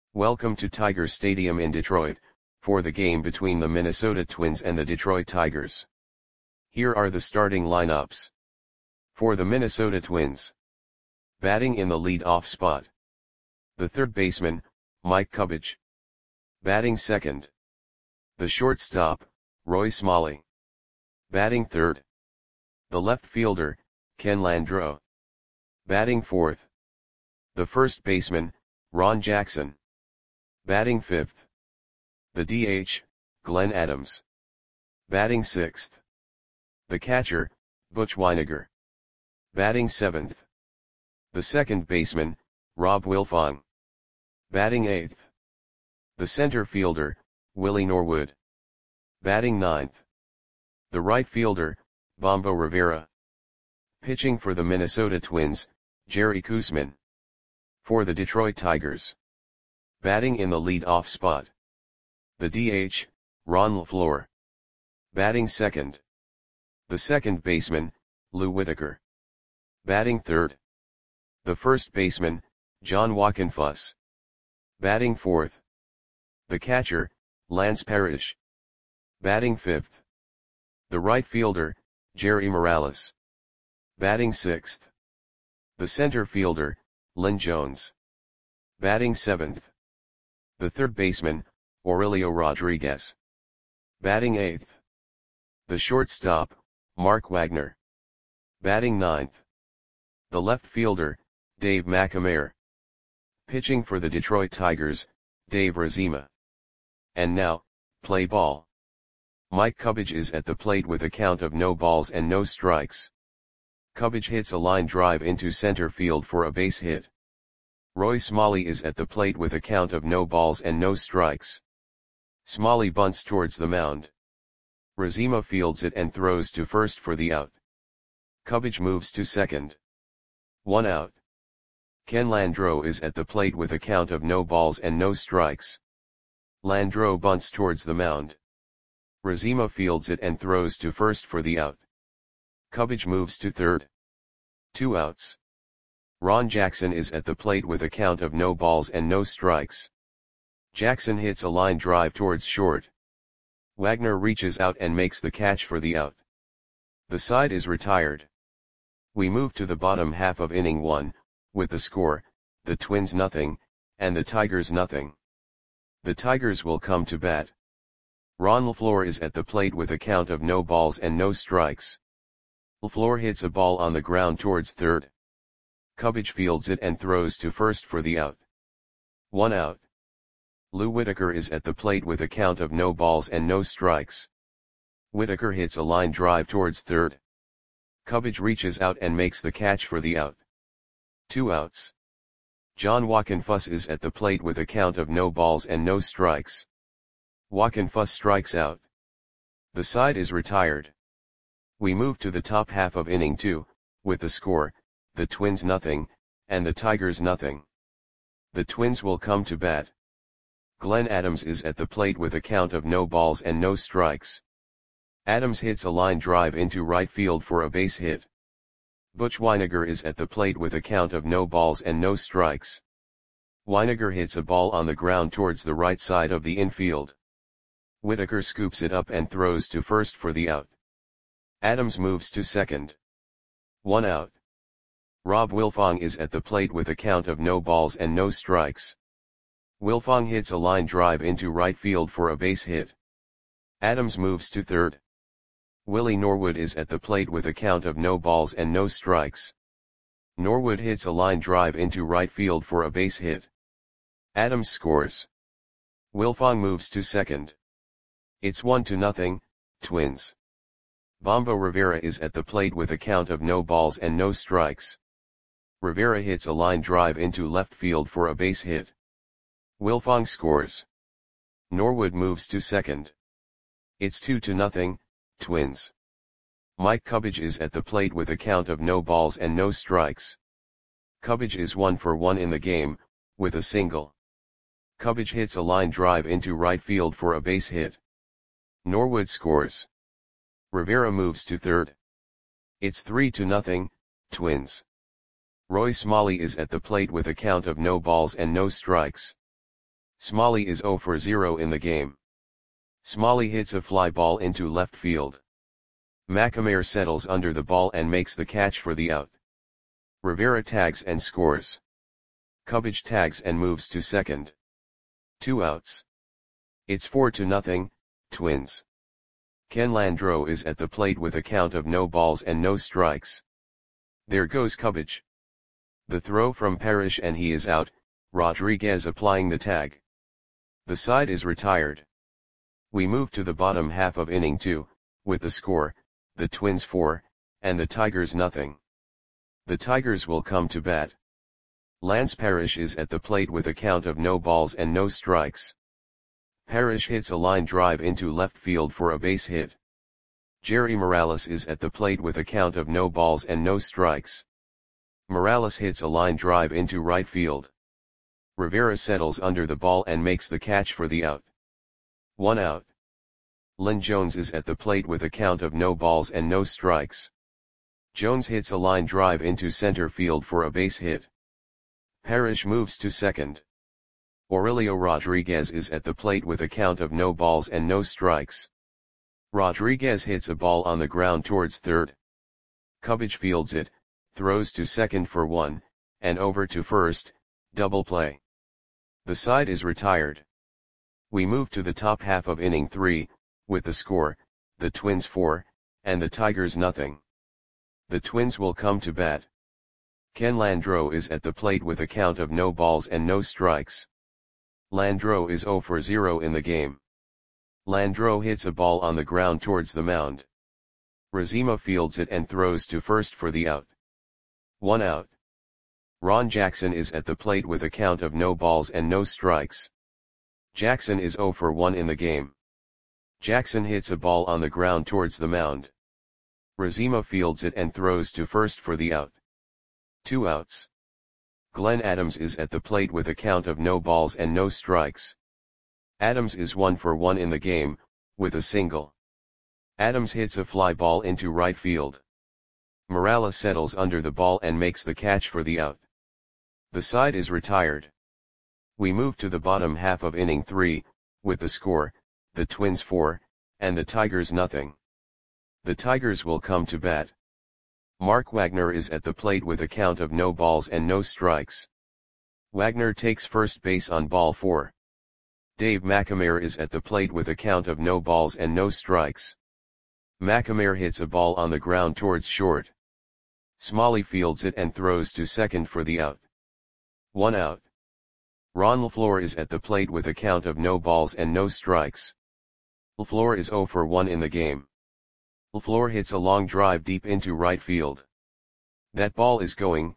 Welcome to Tiger Stadium in Detroit, for the game between the Minnesota Twins and the Detroit Tigers. Here are the starting lineups. For the Minnesota Twins. Batting in the lead-off spot. The third baseman, Mike Cubbage. Batting second. The shortstop, Roy Smalley. Batting third. The left fielder, Ken Landreaux. Batting fourth. The first baseman, Ron Jackson. Batting fifth. The DH, Glenn Adams. Batting sixth. The catcher, Butch Wynegar. Batting seventh. The second baseman, Rob Wilfong. Batting eighth. The center fielder, Willie Norwood. Batting ninth. The right fielder, Bombo Rivera. Pitching for the Minnesota Twins, Jerry Koosman. For the Detroit Tigers. Batting in the lead-off spot. The DH, Ron LaFleur. Batting second. The second baseman, Lou Whitaker. Batting third. The first baseman, John Wockenfuss. Batting fourth. The catcher, Lance Parrish. Batting fifth. The right fielder, Jerry Morales. Batting sixth. The center fielder, Lynn Jones. Batting seventh. The third baseman, Aurelio Rodriguez. Batting eighth. The shortstop, Mark Wagner. Batting ninth. The left fielder, Dave McNamara. Pitching for the Detroit Tigers, Dave Razema. And now, play ball. Mike Cubbage is at the plate with a count of no balls and no strikes. Cubbage hits a line drive into center field for a base hit. Roy Smalley is at the plate with a count of no balls and no strikes. Smalley bunts towards the mound. Razema fields it and throws to first for the out. Cubbage moves to second. 1 out. Ken Landreaux is at the plate with a count of no balls and no strikes. Landreaux bunts towards the mound. Razema fields it and throws to first for the out. Cubbage moves to third. 2 outs. Ron Jackson is at the plate with a count of no balls and no strikes. Jackson hits a line drive towards short. Wagner reaches out and makes the catch for the out. The side is retired. We move to the bottom half of inning 1, with the score, the Twins nothing, and the Tigers nothing. The Tigers will come to bat. Ron LaFleur is at the plate with a count of no balls and no strikes. LaFleur hits a ball on the ground towards third. Cubbage fields it and throws to first for the out. 1 out. Lou Whitaker is at the plate with a count of no balls and no strikes. Whitaker hits a line drive towards third. Cubbage reaches out and makes the catch for the out. 2 outs. John Wockenfuss is at the plate with a count of no balls and no strikes. Wockenfuss strikes out. The side is retired. We move to the top half of inning 2, with the score, the Twins nothing, and the Tigers nothing. The Twins will come to bat. Glenn Adams is at the plate with a count of no balls and no strikes. Adams hits a line drive into right field for a base hit. Butch Wynegar is at the plate with a count of no balls and no strikes. Wynegar hits a ball on the ground towards the right side of the infield. Whitaker scoops it up and throws to first for the out. Adams moves to second. 1 out. Rob Wilfong is at the plate with a count of no balls and no strikes. Wilfong hits a line drive into right field for a base hit. Adams moves to third. Willie Norwood is at the plate with a count of no balls and no strikes. Norwood hits a line drive into right field for a base hit. Adams scores. Wilfong moves to second. It's 1-0, Twins. Bombo Rivera is at the plate with a count of no balls and no strikes. Rivera hits a line drive into left field for a base hit. Wilfong scores. Norwood moves to second. It's 2-0, Twins. Mike Cubbage is at the plate with a count of no balls and no strikes. Cubbage is 1 for 1 in the game, with a single. Cubbage hits a line drive into right field for a base hit. Norwood scores. Rivera moves to third. It's 3-0, Twins. Roy Smalley is at the plate with a count of no balls and no strikes. Smalley is 0 for 0 in the game. Smalley hits a fly ball into left field. McNamara settles under the ball and makes the catch for the out. Rivera tags and scores. Cubbage tags and moves to second. 2 outs. It's 4-0, Twins. Ken Landreau is at the plate with a count of no balls and no strikes. There goes Cubbage. The throw from Parrish and he is out, Rodriguez applying the tag. The side is retired. We move to the bottom half of inning 2, with the score, the Twins 4, and the Tigers nothing. The Tigers will come to bat. Lance Parrish is at the plate with a count of no balls and no strikes. Parrish hits a line drive into left field for a base hit. Jerry Morales is at the plate with a count of no balls and no strikes. Morales hits a line drive into right field. Rivera settles under the ball and makes the catch for the out. 1 out. Lynn Jones is at the plate with a count of no balls and no strikes. Jones hits a line drive into center field for a base hit. Parrish moves to second. Aurelio Rodriguez is at the plate with a count of no balls and no strikes. Rodriguez hits a ball on the ground towards third. Cubbage fields it, throws to second for 1, and over to first, double play. The side is retired. We move to the top half of inning 3, with the score, the Twins 4, and the Tigers nothing. The Twins will come to bat. Ken Landreau is at the plate with a count of no balls and no strikes. Landreau is 0 for 0 in the game. Landreau hits a ball on the ground towards the mound. Razema fields it and throws to first for the out. 1 out. Ron Jackson is at the plate with a count of no balls and no strikes. Jackson is 0 for 1 in the game. Jackson hits a ball on the ground towards the mound. Razema fields it and throws to first for the out. 2 outs. Glenn Adams is at the plate with a count of no balls and no strikes. Adams is 1 for 1 in the game, with a single. Adams hits a fly ball into right field. Morales settles under the ball and makes the catch for the out. The side is retired. We move to the bottom half of inning 3, with the score, the Twins 4, and the Tigers nothing. The Tigers will come to bat. Mark Wagner is at the plate with a count of no balls and no strikes. Wagner takes first base on ball 4. Dave McNamara is at the plate with a count of no balls and no strikes. McNamara hits a ball on the ground towards short. Smalley fields it and throws to second for the out. 1 out. Ron LaFleur is at the plate with a count of no balls and no strikes. LaFleur is 0 for 1 in the game. LaFleur hits a long drive deep into right field. That ball is gone.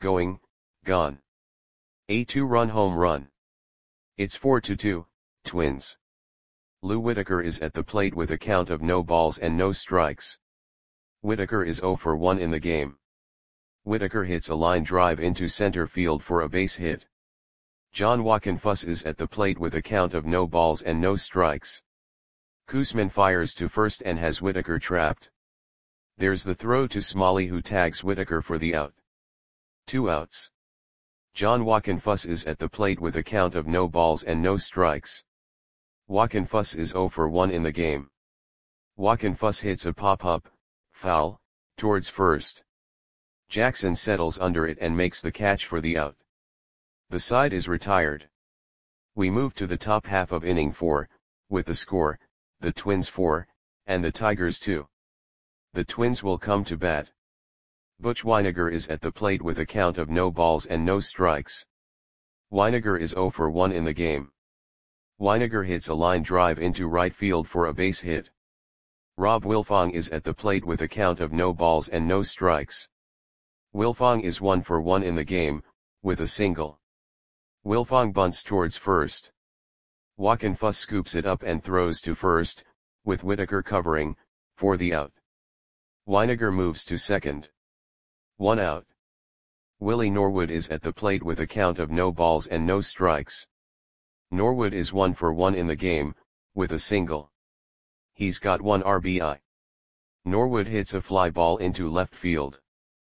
A 2-run home run. It's 4-2, Twins. Lou Whitaker is at the plate with a count of no balls and no strikes. Whitaker is 0 for 1 in the game. Whitaker hits a line drive into center field for a base hit. John Wockenfuss is at the plate with a count of no balls and no strikes. Koosman fires to first and has Whitaker trapped. There's the throw to Smalley who tags Whitaker for the out. 2 outs. John Wockenfuss is at the plate with a count of no balls and no strikes. Wockenfuss is 0 for 1 in the game. Wockenfuss hits a pop-up, foul, towards first. Jackson settles under it and makes the catch for the out. The side is retired. We move to the top half of inning 4, with the score, the Twins 4, and the Tigers 2. The Twins will come to bat. Butch Wynegar is at the plate with a count of no balls and no strikes. Wynegar is 0 for 1 in the game. Wynegar hits a line drive into right field for a base hit. Rob Wilfong is at the plate with a count of no balls and no strikes. Wilfong is 1 for 1 in the game, with a single. Wilfong bunts towards first. Wockenfuss scoops it up and throws to first, with Whitaker covering, for the out. Wynegar moves to second. 1 out. Willie Norwood is at the plate with a count of no balls and no strikes. Norwood is 1 for 1 in the game, with a single. He's got 1 RBI. Norwood hits a fly ball into left field.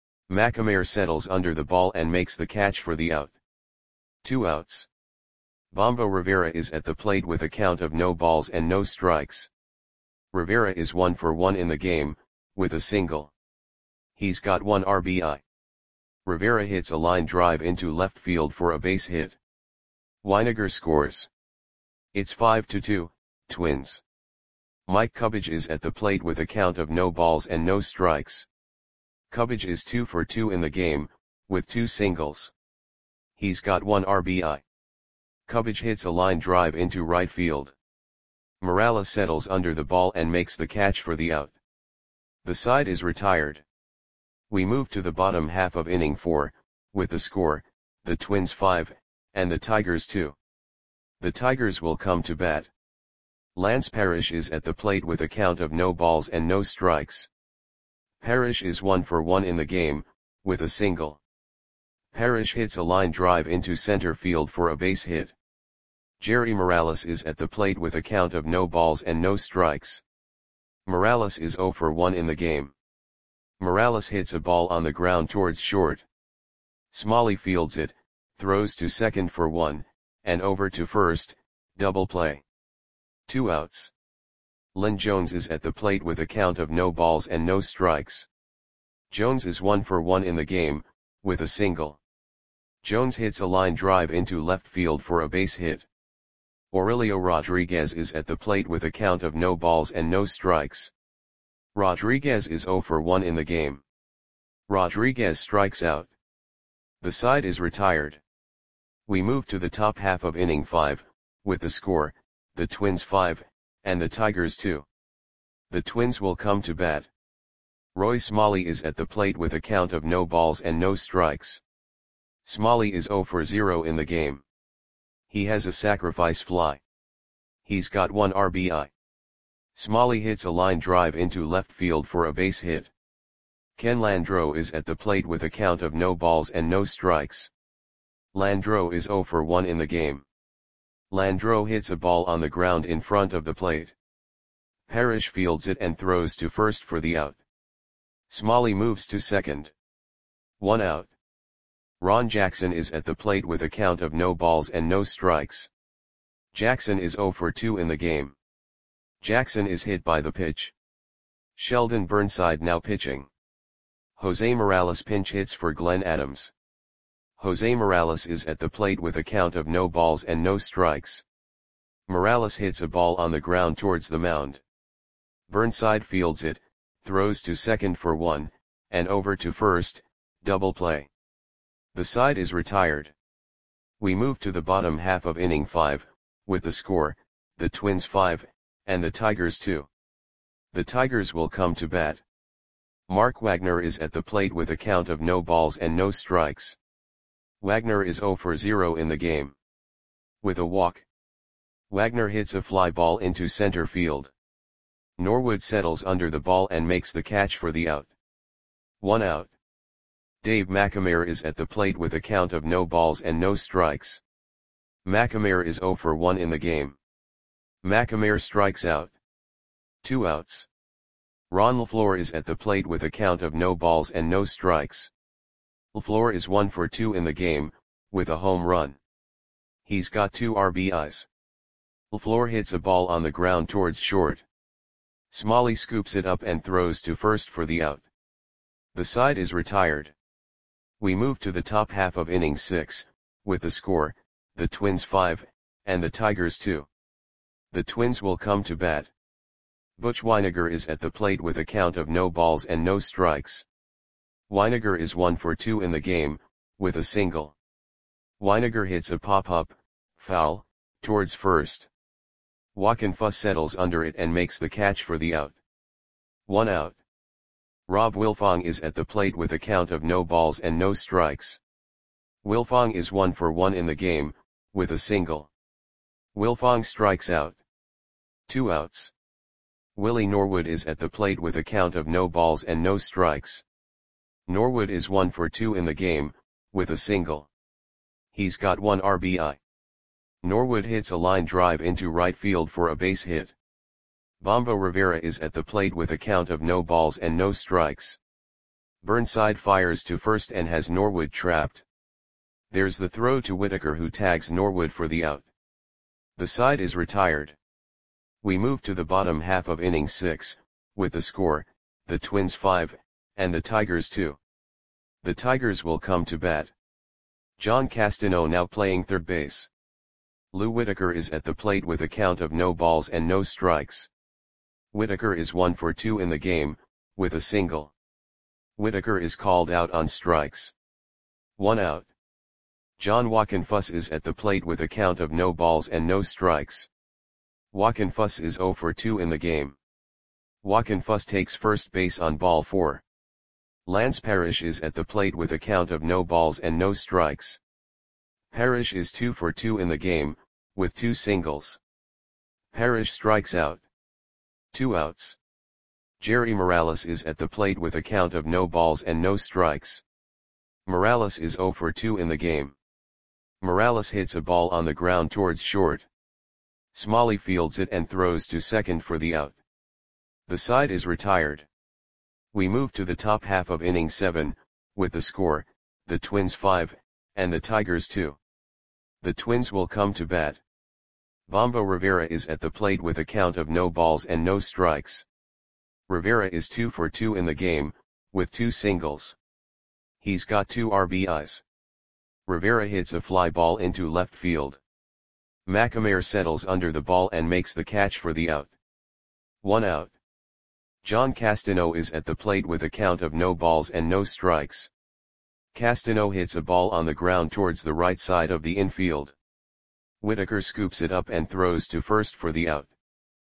McNamara settles under the ball and makes the catch for the out. 2 outs. Bombo Rivera is at the plate with a count of no balls and no strikes. Rivera is 1 for 1 in the game, with a single. He's got 1 RBI. Rivera hits a line drive into left field for a base hit. Winegar scores. It's 5-2, Twins. Mike Cubbage is at the plate with a count of no balls and no strikes. Cubbage is 2 for 2 in the game, with 2 singles. He's got 1 RBI. Cubbage hits a line drive into right field. Morales settles under the ball and makes the catch for the out. The side is retired. We move to the bottom half of inning 4, with the score, the Twins 5, and the Tigers 2. The Tigers will come to bat. Lance Parrish is at the plate with a count of no balls and no strikes. Parrish is 1 for 1 in the game, with a single. Parrish hits a line drive into center field for a base hit. Jerry Morales is at the plate with a count of no balls and no strikes. Morales is 0 for 1 in the game. Morales hits a ball on the ground towards short. Smalley fields it, throws to second for 1, and over to first, double play. 2 outs. Lynn Jones is at the plate with a count of no balls and no strikes. Jones is 1 for 1 in the game, with a single. Jones hits a line drive into left field for a base hit. Aurelio Rodriguez is at the plate with a count of no balls and no strikes. Rodriguez is 0 for 1 in the game. Rodriguez strikes out. The side is retired. We move to the top half of inning 5, with the score, the Twins 5, and the Tigers 2. The Twins will come to bat. Roy Smalley is at the plate with a count of no balls and no strikes. Smalley is 0 for 0 in the game. He has a sacrifice fly. He's got 1 RBI. Smalley hits a line drive into left field for a base hit. Ken Landreau is at the plate with a count of no balls and no strikes. Landreau is 0 for 1 in the game. Landreau hits a ball on the ground in front of the plate. Parrish fields it and throws to first for the out. Smalley moves to second. 1 out. Ron Jackson is at the plate with a count of no balls and no strikes. Jackson is 0 for 2 in the game. Jackson is hit by the pitch. Sheldon Burnside now pitching. Jose Morales pinch hits for Glenn Adams. Jose Morales is at the plate with a count of no balls and no strikes. Morales hits a ball on the ground towards the mound. Burnside fields it, throws to second for 1, and over to first, double play. The side is retired. We move to the bottom half of inning 5, with the score, the Twins 5, and the Tigers 2. The Tigers will come to bat. Mark Wagner is at the plate with a count of no balls and no strikes. Wagner is 0 for 0 in the game. With a walk. Wagner hits a fly ball into center field. Norwood settles under the ball and makes the catch for the out. 1 out. Dave McNamara is at the plate with a count of no balls and no strikes. McNamara is 0 for 1 in the game. McNamara strikes out. 2 outs. Ron LaFleur is at the plate with a count of no balls and no strikes. LaFleur is 1 for 2 in the game, with a home run. He's got 2 RBIs. LaFleur hits a ball on the ground towards short. Smalley scoops it up and throws to first for the out. The side is retired. We move to the top half of inning 6, with the score, the Twins 5, and the Tigers 2. The Twins will come to bat. Butch Wynegar is at the plate with a count of no balls and no strikes. Wynegar is 1 for 2 in the game, with a single. Wynegar hits a pop-up, foul, towards first. Wakinfa settles under it and makes the catch for the out. 1 out. Rob Wilfong is at the plate with a count of no balls and no strikes. Wilfong is 1 for 1 in the game, with a single. Wilfong strikes out. 2 outs. Willie Norwood is at the plate with a count of no balls and no strikes. Norwood is 1 for 2 in the game, with a single. He's got 1 RBI. Norwood hits a line drive into right field for a base hit. Bombo Rivera is at the plate with a count of no balls and no strikes. Burnside fires to first and has Norwood trapped. There's the throw to Whitaker, who tags Norwood for the out. The side is retired. We move to the bottom half of inning 6, with the score, the Twins 5, and the Tigers 2. The Tigers will come to bat. John Castano now playing third base. Lou Whitaker is at the plate with a count of no balls and no strikes. Whitaker is 1 for 2 in the game, with a single. Whitaker is called out on strikes. 1 out. John Wockenfuss is at the plate with a count of no balls and no strikes. Wockenfuss is 0 for 2 in the game. Wockenfuss takes first base on ball 4. Lance Parrish is at the plate with a count of no balls and no strikes. Parrish is 2 for 2 in the game, with 2 singles. Parrish strikes out. 2 outs. Jerry Morales is at the plate with a count of no balls and no strikes. Morales is 0 for 2 in the game. Morales hits a ball on the ground towards short. Smalley fields it and throws to second for the out. The side is retired. We move to the top half of inning 7, with the score, the Twins 5, and the Tigers 2. The Twins will come to bat. Bombo Rivera is at the plate with a count of no balls and no strikes. Rivera is 2 for 2 in the game, with 2 singles. He's got 2 RBIs. Rivera hits a fly ball into left field. McNamara settles under the ball and makes the catch for the out. 1 out. John Castano is at the plate with a count of no balls and no strikes. Castano hits a ball on the ground towards the right side of the infield. Whitaker scoops it up and throws to first for the out.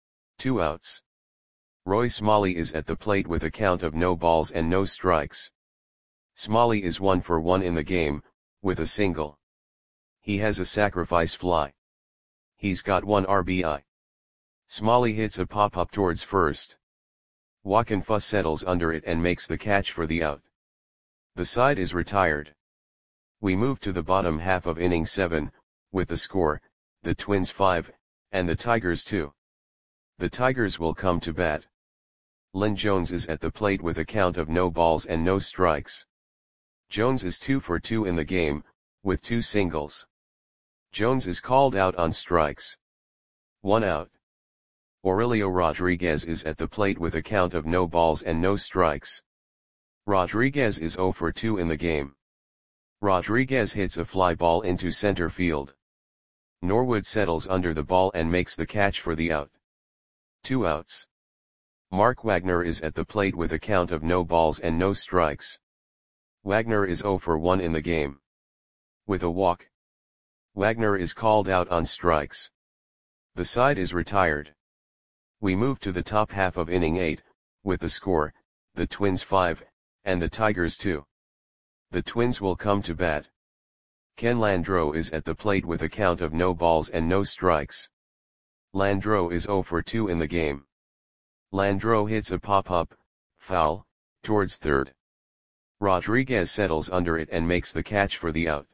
2 outs. Roy Smalley is at the plate with a count of no balls and no strikes. Smalley is 1 for 1 in the game, with a single. He has a sacrifice fly. He's got 1 RBI. Smalley hits a pop-up towards first. Wockenfuss settles under it and makes the catch for the out. The side is retired. We move to the bottom half of inning 7, with the score, the Twins 5, and the Tigers 2. The Tigers will come to bat. Lynn Jones is at the plate with a count of no balls and no strikes. Jones is 2 for 2 in the game, with 2 singles. Jones is called out on strikes. 1 out. Aurelio Rodriguez is at the plate with a count of no balls and no strikes. Rodriguez is 0 for 2 in the game. Rodriguez hits a fly ball into center field. Norwood settles under the ball and makes the catch for the out. 2 outs. Mark Wagner is at the plate with a count of no balls and no strikes. Wagner is 0 for 1 in the game. With a walk. Wagner is called out on strikes. The side is retired. We move to the top half of inning 8, with the score, the Twins 5, and the Tigers 2. The Twins will come to bat. Ken Landreau is at the plate with a count of no balls and no strikes. Landreau is 0 for 2 in the game. Landreau hits a pop-up, foul, towards third. Rodriguez settles under it and makes the catch for the out.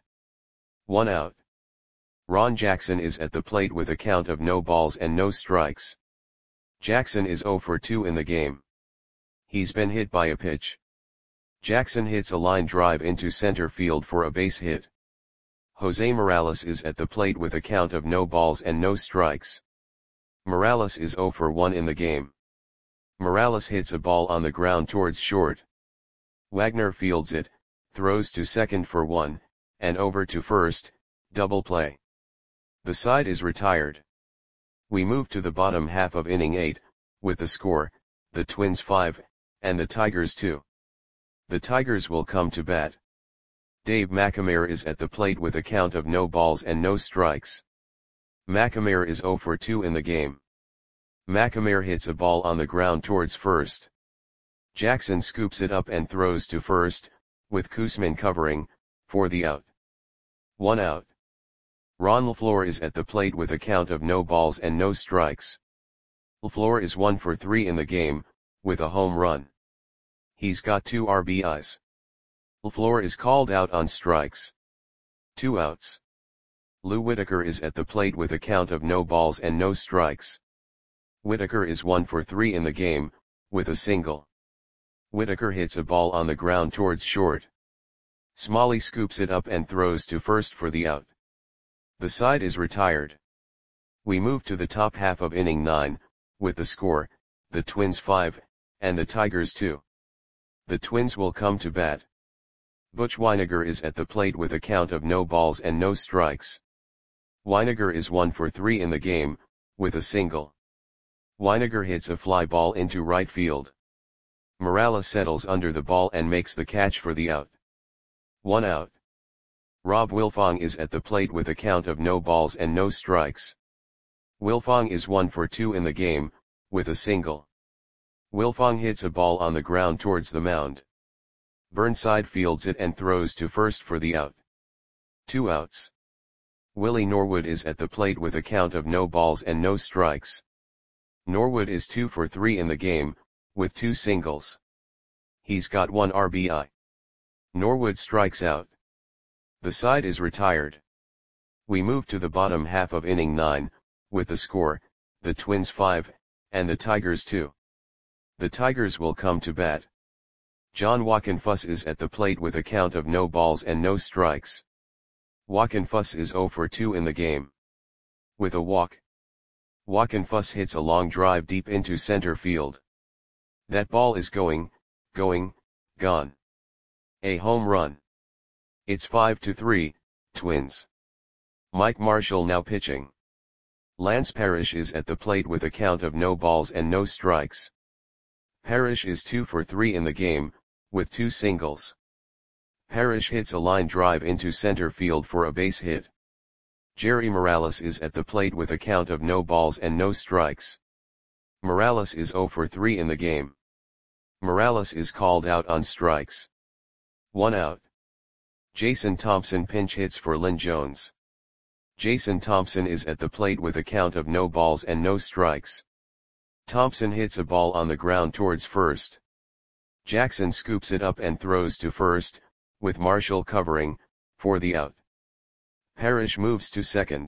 1 out. Ron Jackson is at the plate with a count of no balls and no strikes. Jackson is 0 for 2 in the game. He's been hit by a pitch. Jackson hits a line drive into center field for a base hit. Jose Morales is at the plate with a count of no balls and no strikes. Morales is 0 for 1 in the game. Morales hits a ball on the ground towards short. Wagner fields it, throws to second for 1, and over to first, double play. The side is retired. We move to the bottom half of inning 8, with the score, the Twins 5, and the Tigers 2. The Tigers will come to bat. Dave McNamara is at the plate with a count of no balls and no strikes. McNamara is 0 for 2 in the game. McNamara hits a ball on the ground towards first. Jackson scoops it up and throws to first, with Koosman covering, for the out. 1 out. Ron LaFleur is at the plate with a count of no balls and no strikes. LaFleur is 1 for 3 in the game, with a home run. He's got 2 RBIs. LaFleur is called out on strikes. 2 outs. Lou Whitaker is at the plate with a count of no balls and no strikes. Whitaker is 1 for 3 in the game, with a single. Whitaker hits a ball on the ground towards short. Smalley scoops it up and throws to first for the out. The side is retired. We move to the top half of inning 9, with the score, the Twins 5, and the Tigers 2. The Twins will come to bat. Butch Wynegar is at the plate with a count of no balls and no strikes. Wynegar is 1 for 3 in the game, with a single. Wynegar hits a fly ball into right field. Morales settles under the ball and makes the catch for the out. 1 out. Rob Wilfong is at the plate with a count of no balls and no strikes. Wilfong is 1 for 2 in the game, with a single. Wilfong hits a ball on the ground towards the mound. Burnside fields it and throws to first for the out. 2 outs. Willie Norwood is at the plate with a count of no balls and no strikes. Norwood is 2 for 3 in the game, with 2 singles. He's got 1 RBI. Norwood strikes out. The side is retired. We move to the bottom half of inning 9, with the score, the Twins 5, and the Tigers 2. The Tigers will come to bat. John Wockenfuss is at the plate with a count of no balls and no strikes. Wockenfuss is 0 for 2 in the game. With a walk. Wockenfuss hits a long drive deep into center field. That ball is going, gone. A home run. It's 5-3, Twins. Mike Marshall now pitching. Lance Parrish is at the plate with a count of no balls and no strikes. Parrish is 2 for 3 in the game, with 2 singles. Parrish hits a line drive into center field for a base hit. Jerry Morales is at the plate with a count of no balls and no strikes. Morales is 0 for 3 in the game. Morales is called out on strikes. 1 out. Jason Thompson pinch hits for Lynn Jones. Jason Thompson is at the plate with a count of no balls and no strikes. Thompson hits a ball on the ground towards first. Jackson scoops it up and throws to first, with Marshall covering, for the out. Parrish moves to second.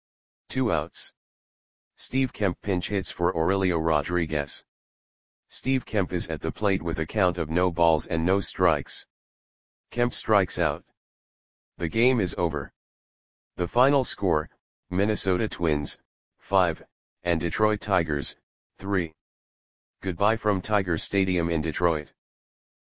2 outs. Steve Kemp pinch hits for Aurelio Rodriguez. Steve Kemp is at the plate with a count of no balls and no strikes. Kemp strikes out. The game is over. The final score, Minnesota Twins, 5, and Detroit Tigers, 3. Goodbye from Tiger Stadium in Detroit.